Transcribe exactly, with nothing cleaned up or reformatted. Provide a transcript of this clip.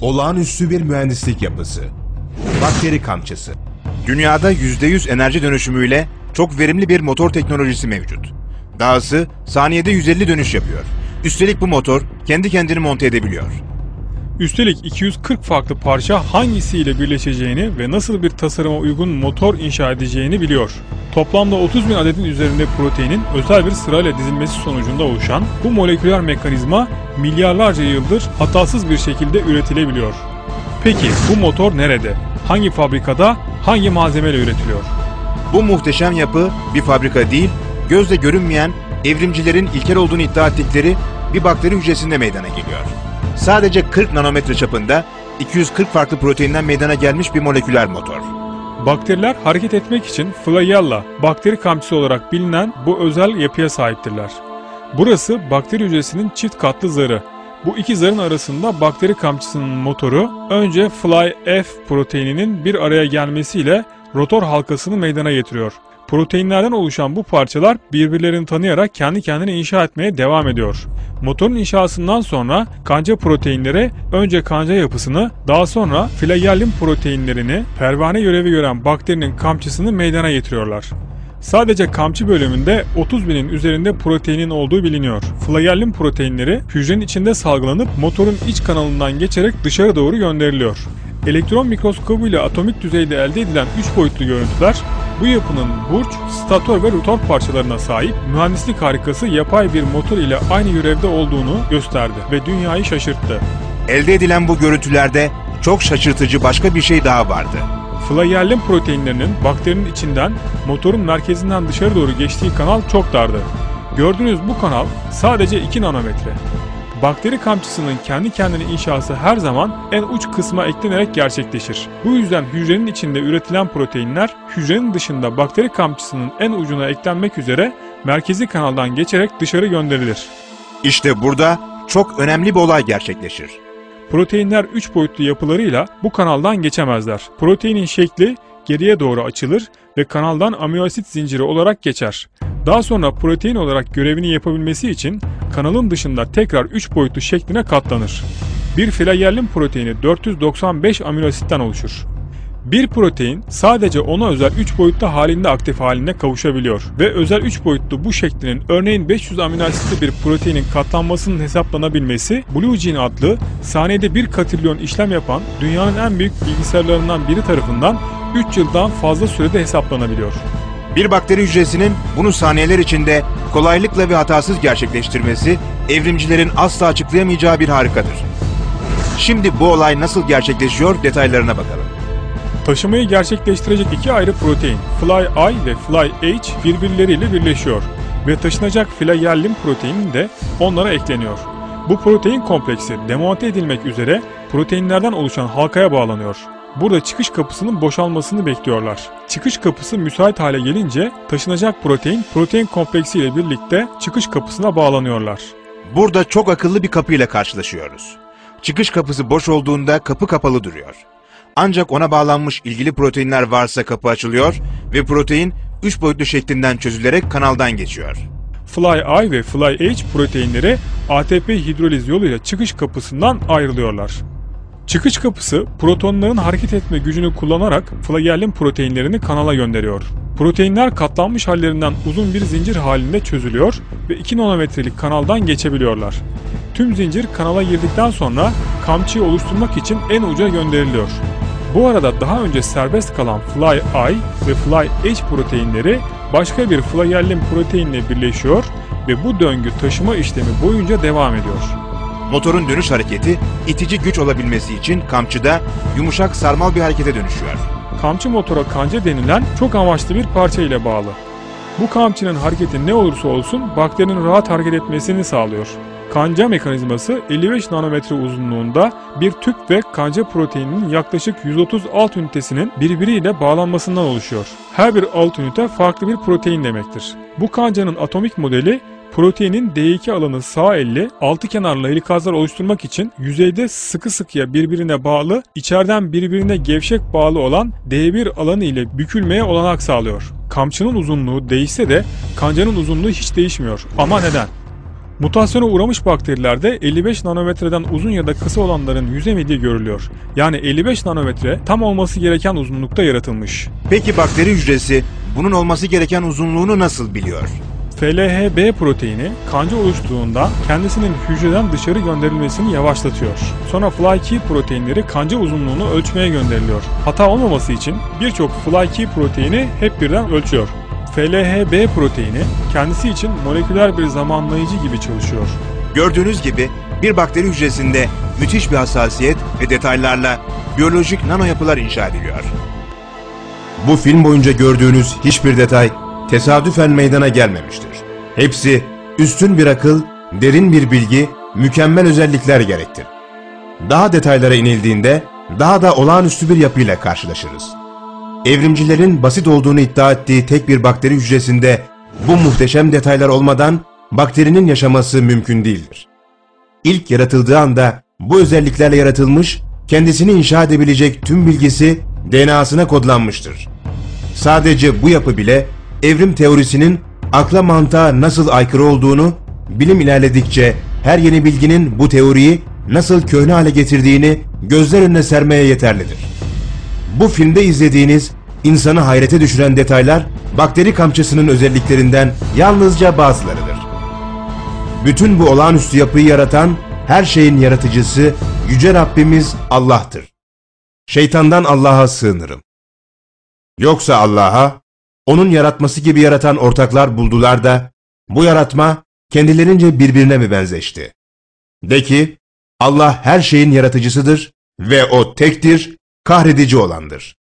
Olağanüstü bir mühendislik yapısı. Bakteri kamçısı. Dünyada yüzde yüz enerji dönüşümüyle çok verimli bir motor teknolojisi mevcut. Dahası saniyede yüz elli dönüş yapıyor. Üstelik bu motor kendi kendini monte edebiliyor. Üstelik iki yüz kırk farklı parça hangisiyle birleşeceğini ve nasıl bir tasarıma uygun motor inşa edeceğini biliyor. Toplamda otuz bin adetin üzerinde proteinin özel bir sırayla dizilmesi sonucunda oluşan bu moleküler mekanizma milyarlarca yıldır hatasız bir şekilde üretilebiliyor. Peki bu motor nerede? Hangi fabrikada, hangi malzemeyle üretiliyor? Bu muhteşem yapı bir fabrika değil, gözle görünmeyen, evrimcilerin ilkel olduğunu iddia ettikleri bir bakteri hücresinde meydana geliyor. Sadece kırk nanometre çapında iki yüz kırk farklı proteinden meydana gelmiş bir moleküler motor. Bakteriler hareket etmek için flagella, bakteri kamçısı olarak bilinen bu özel yapıya sahiptirler. Burası bakteri hücresinin çift katlı zarı. Bu iki zarın arasında bakteri kamçısının motoru önce Fly F proteininin bir araya gelmesiyle rotor halkasını meydana getiriyor. Proteinlerden oluşan bu parçalar birbirlerini tanıyarak kendi kendine inşa etmeye devam ediyor. Motorun inşasından sonra kanca proteinleri önce kanca yapısını, daha sonra flagellin proteinlerini pervane görevi gören bakterinin kamçısını meydana getiriyorlar. Sadece kamçı bölümünde otuz binin üzerinde proteinin olduğu biliniyor. Flagellin proteinleri hücrenin içinde salgılanıp motorun iç kanalından geçerek dışarı doğru gönderiliyor. Elektron mikroskobu ile atomik düzeyde elde edilen üç boyutlu görüntüler bu yapının burç, statör ve rotor parçalarına sahip mühendislik harikası yapay bir motor ile aynı görevde olduğunu gösterdi ve dünyayı şaşırttı. Elde edilen bu görüntülerde çok şaşırtıcı başka bir şey daha vardı. Flagellin proteinlerinin bakterinin içinden motorun merkezinden dışarı doğru geçtiği kanal çok dardı. Gördüğünüz bu kanal sadece iki nanometre. Bakteri kamçısının kendi kendine inşası her zaman en uç kısma eklenerek gerçekleşir. Bu yüzden hücrenin içinde üretilen proteinler hücrenin dışında bakteri kamçısının en ucuna eklenmek üzere merkezi kanaldan geçerek dışarı gönderilir. İşte burada çok önemli bir olay gerçekleşir. Proteinler üç boyutlu yapılarıyla bu kanaldan geçemezler. Proteinin şekli geriye doğru açılır ve kanaldan amino asit zinciri olarak geçer. Daha sonra protein olarak görevini yapabilmesi için kanalın dışında tekrar üç boyutlu şekline katlanır. Bir flagellin proteini dört yüz doksan beş amino asitten oluşur. Bir protein sadece ona özel üç boyutlu halinde aktif haline kavuşabiliyor ve özel üç boyutlu bu şeklinin örneğin beş yüz amino asitli bir proteinin katlanmasının hesaplanabilmesi BlueGene adlı saniyede bir katrilyon işlem yapan dünyanın en büyük bilgisayarlarından biri tarafından üç yıldan fazla sürede hesaplanabiliyor. Bir bakteri hücresinin bunu saniyeler içinde kolaylıkla ve hatasız gerçekleştirmesi evrimcilerin asla açıklayamayacağı bir harikadır. Şimdi bu olay nasıl gerçekleşiyor detaylarına bakalım. Taşımayı gerçekleştirecek iki ayrı protein, Fly I ve Fly H birbirleriyle birleşiyor ve taşınacak flagellin proteini de onlara ekleniyor. Bu protein kompleksi demonte edilmek üzere proteinlerden oluşan halkaya bağlanıyor. Burada çıkış kapısının boşalmasını bekliyorlar. Çıkış kapısı müsait hale gelince taşınacak protein, protein kompleksi ile birlikte çıkış kapısına bağlanıyorlar. Burada çok akıllı bir kapıyla karşılaşıyoruz. Çıkış kapısı boş olduğunda kapı kapalı duruyor. Ancak ona bağlanmış ilgili proteinler varsa kapı açılıyor ve protein üç boyutlu şeklinden çözülerek kanaldan geçiyor. Fly I ve Fly H proteinleri A T P hidroliz yoluyla çıkış kapısından ayrılıyorlar. Çıkış kapısı protonların hareket etme gücünü kullanarak flagellin proteinlerini kanala gönderiyor. Proteinler katlanmış hallerinden uzun bir zincir halinde çözülüyor ve iki nanometrelik kanaldan geçebiliyorlar. Tüm zincir kanala girdikten sonra kamçıyı oluşturmak için en uca gönderiliyor. Bu arada daha önce serbest kalan Fly I ve Fly H proteinleri başka bir flagellin proteinle birleşiyor ve bu döngü taşıma işlemi boyunca devam ediyor. Motorun dönüş hareketi itici güç olabilmesi için kamçıda yumuşak sarmal bir harekete dönüşüyor. Kamçı motora kanca denilen çok amaçlı bir parça ile bağlı. Bu kamçının hareketi ne olursa olsun bakterinin rahat hareket etmesini sağlıyor. Kanca mekanizması elli beş nanometre uzunluğunda bir tüp ve kanca proteininin yaklaşık yüz otuz alt ünitesinin birbiriyle bağlanmasından oluşuyor. Her bir alt ünite farklı bir protein demektir. Bu kancanın atomik modeli proteinin D iki alanı sağ elli, altı kenarlı helikazlar oluşturmak için yüzeyde sıkı sıkıya birbirine bağlı, içeriden birbirine gevşek bağlı olan D bir alanı ile bükülmeye olanak sağlıyor. Kamçının uzunluğu değişse de kancanın uzunluğu hiç değişmiyor. Ama neden? Mutasyona uğramış bakterilerde elli beş nanometreden uzun ya da kısa olanların yüzemediği görülüyor. Yani elli beş nanometre tam olması gereken uzunlukta yaratılmış. Peki bakteri hücresi bunun olması gereken uzunluğunu nasıl biliyor? F L H B proteini kanca oluştuğunda kendisinin hücreden dışarı gönderilmesini yavaşlatıyor. Sonra Fly-Key proteinleri kanca uzunluğunu ölçmeye gönderiliyor. Hata olmaması için birçok Fly-Key proteini hep birden ölçüyor. F L H B proteini kendisi için moleküler bir zamanlayıcı gibi çalışıyor. Gördüğünüz gibi bir bakteri hücresinde müthiş bir hassasiyet ve detaylarla biyolojik nano yapılar inşa ediliyor. Bu film boyunca gördüğünüz hiçbir detay tesadüfen meydana gelmemiştir. Hepsi üstün bir akıl, derin bir bilgi, mükemmel özellikler gerektir. Daha detaylara inildiğinde daha da olağanüstü bir yapıyla karşılaşırız. Evrimcilerin basit olduğunu iddia ettiği tek bir bakteri hücresinde bu muhteşem detaylar olmadan bakterinin yaşaması mümkün değildir. İlk yaratıldığı anda bu özelliklerle yaratılmış, kendisini inşa edebilecek tüm bilgisi D N A'sına kodlanmıştır. Sadece bu yapı bile evrim teorisinin akla mantığa nasıl aykırı olduğunu, bilim ilerledikçe her yeni bilginin bu teoriyi nasıl köhne hale getirdiğini gözler önüne sermeye yeterlidir. Bu filmde izlediğiniz insanı hayrete düşüren detaylar bakteri kamçısının özelliklerinden yalnızca bazılarıdır. Bütün bu olağanüstü yapıyı yaratan, her şeyin yaratıcısı Yüce Rabbimiz Allah'tır. Şeytandan Allah'a sığınırım. Yoksa Allah'a, onun yaratması gibi yaratan ortaklar buldular da, bu yaratma kendilerince birbirine mi benzeşti? De ki, Allah her şeyin yaratıcısıdır ve O tektir, kahredici olandır.